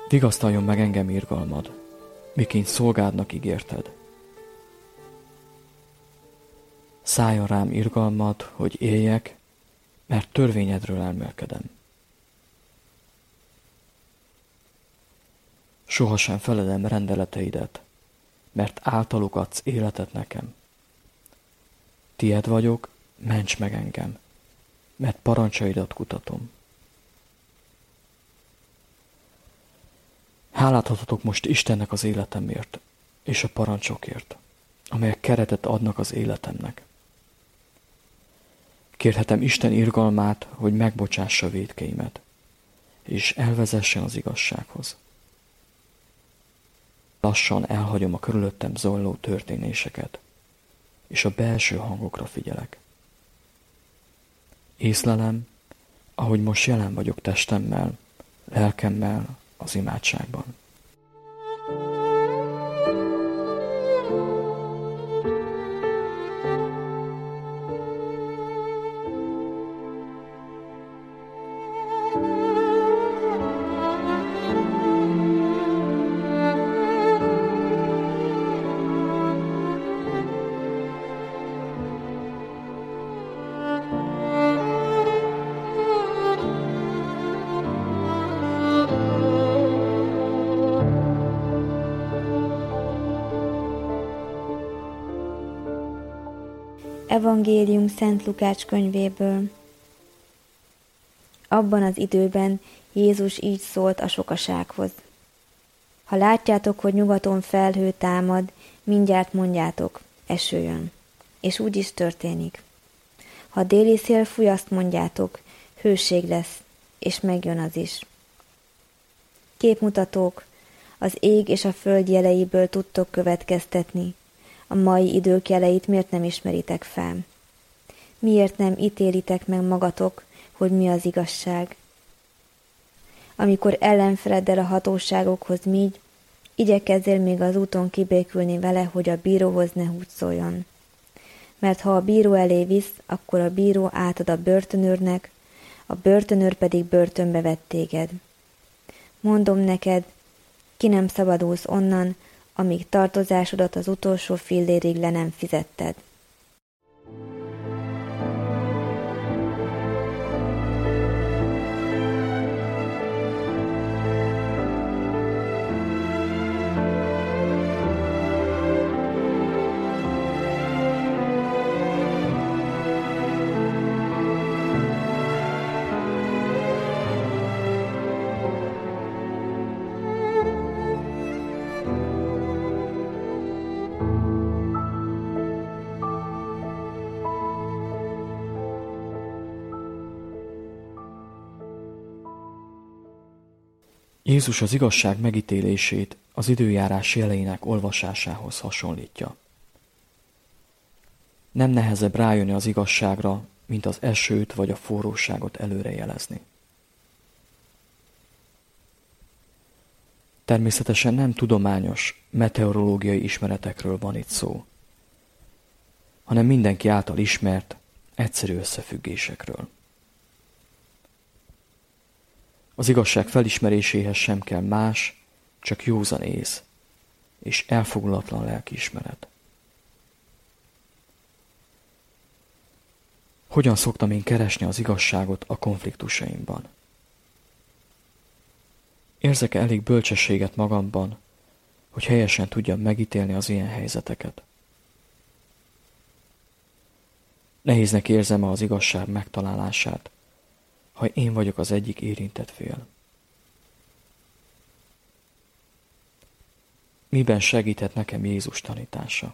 Vigasztaljon meg engem irgalmad, miként szolgádnak ígérted. Szálljon rám irgalmad, hogy éljek, mert törvényedről elmélkedem. Sohasem feledem rendeleteidet, mert általuk adsz életet nekem. Tied vagyok, ments meg engem, mert parancsaidat kutatom. Hálát adhatok most Istennek az életemért, és a parancsokért, amelyek keretet adnak az életemnek. Kérhetem Isten irgalmát, hogy megbocsássa vétkeimet, és elvezessen az igazsághoz. Lassan elhagyom a körülöttem zajló történéseket, és a belső hangokra figyelek. Észlelem, ahogy most jelen vagyok testemmel, lelkemmel az imádságban. Evangélium Szent Lukács könyvéből. Abban az időben Jézus így szólt a sokasághoz. Ha látjátok, hogy nyugaton felhő támad, mindjárt mondjátok, eső jön. És úgy is történik. Ha déli szél fúj, azt mondjátok, hőség lesz, és megjön az is. Képmutatók, az ég és a föld jeleiből tudtok következtetni. A mai idők jeleit miért nem ismeritek fel? Miért nem ítélitek meg magatok, hogy mi az igazság? Amikor ellenfeleddel a hatóságokhoz mígy, igyekezzél még az úton kibékülni vele, hogy a bíróhoz ne húzoljon. Mert ha a bíró elé visz, akkor a bíró átad a börtönőrnek, a börtönőr pedig börtönbe vet téged. Mondom neked, ki nem szabadulsz onnan, amíg tartozásodat az utolsó fillérig le nem fizetted. Jézus az igazság megítélését az időjárás jeleinek olvasásához hasonlítja. Nem nehezebb rájönni az igazságra, mint az esőt vagy a forróságot előrejelezni. Természetesen nem tudományos, meteorológiai ismeretekről van itt szó, hanem mindenki által ismert, egyszerű összefüggésekről. Az igazság felismeréséhez sem kell más, csak józan ész és elfogulatlan lelkiismeret. Hogyan szoktam én keresni az igazságot a konfliktusaimban? Érzek-e elég bölcsességet magamban, hogy helyesen tudjam megítélni az ilyen helyzeteket? Nehéznek érzem-e az igazság megtalálását, ha én vagyok az egyik érintett fél? Miben segíthet nekem Jézus tanítása?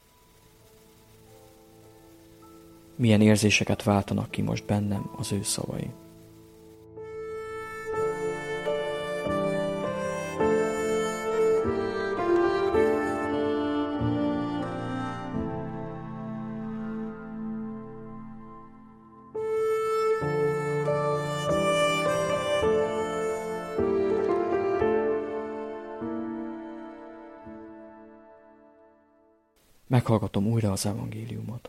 Milyen érzéseket váltanak ki most bennem az ő szavai? Meghallgatom újra az evangéliumot.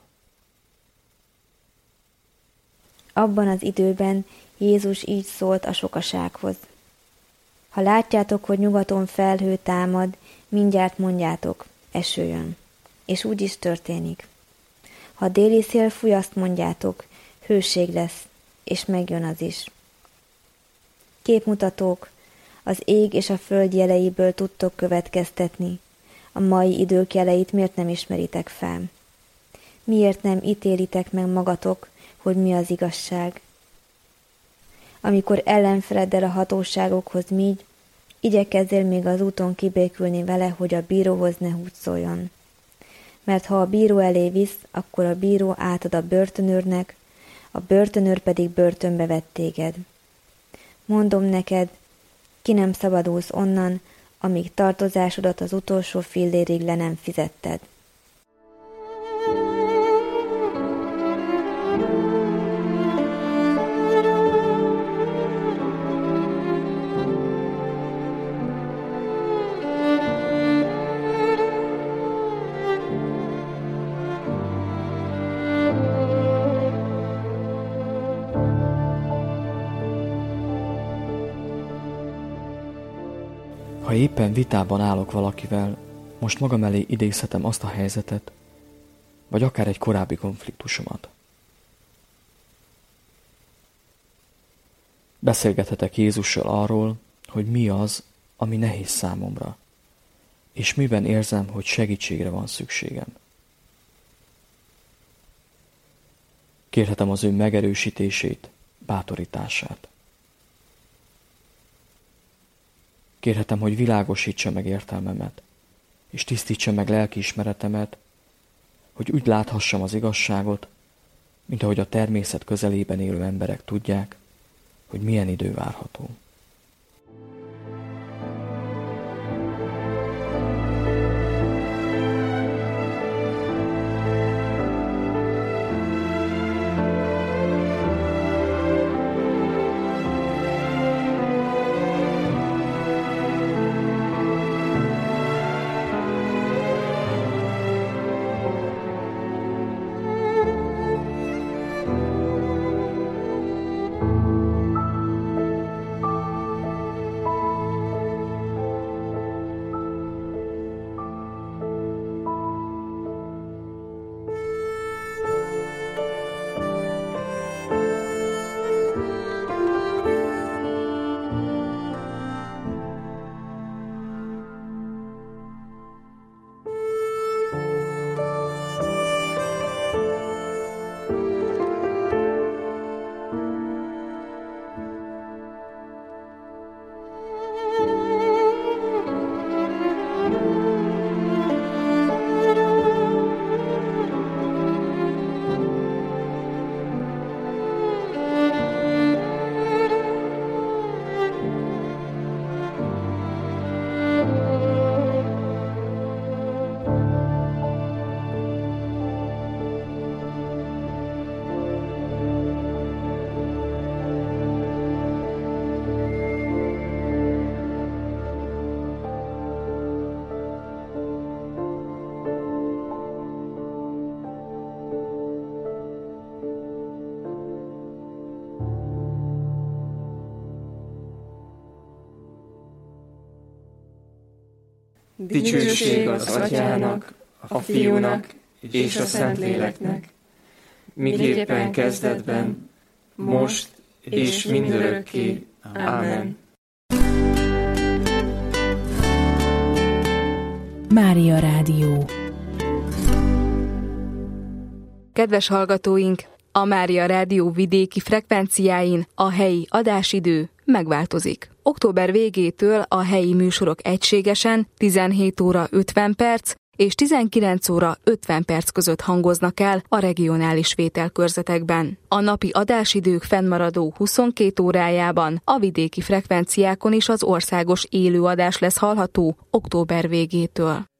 Abban az időben Jézus így szólt a sokasághoz. Ha látjátok, hogy nyugaton felhő támad, mindjárt mondjátok, eső jön. És úgy is történik. Ha déli szél fúj, azt mondjátok, hőség lesz, és megjön az is. Képmutatók, az ég és a föld jeleiből tudtok következtetni. A mai idők jeleit miért nem ismeritek fel? Miért nem ítélitek meg magatok, hogy mi az igazság? Amikor ellenfeleddel a hatóságokhoz mígy, igyekezzél még az úton kibékülni vele, hogy a bíróhoz ne húzoljon. Mert ha a bíró elé visz, akkor a bíró átad a börtönőrnek, a börtönőr pedig börtönbe vet téged. Mondom neked, ki nem szabadulsz onnan, amíg tartozásodat az utolsó fillérig le nem fizetted. Ha éppen vitában állok valakivel, most magam elé idézhetem azt a helyzetet, vagy akár egy korábbi konfliktusomat. Beszélgethetek Jézussal arról, hogy mi az, ami nehéz számomra, és miben érzem, hogy segítségre van szükségem. Kérhetem az ő megerősítését, bátorítását. Kérhetem, hogy világosítsa meg értelmemet, és tisztítsa meg lelkiismeretemet, hogy úgy láthassam az igazságot, mint ahogy a természet közelében élő emberek tudják, hogy milyen idő várható. Dicsőség az Atyának, a Fiúnak és a Szentléleknek, miképpen kezdetben, most és mindörökké. Ámen. Mária Rádió. Kedves hallgatóink, a Mária Rádió vidéki frekvenciáin a helyi adásidő megváltozik. Október végétől a helyi műsorok egységesen 17 óra 50 perc és 19 óra 50 perc között hangoznak el a regionális vételkörzetekben. A napi adásidők fennmaradó 22 órájában a vidéki frekvenciákon is az országos élőadás lesz hallható október végétől.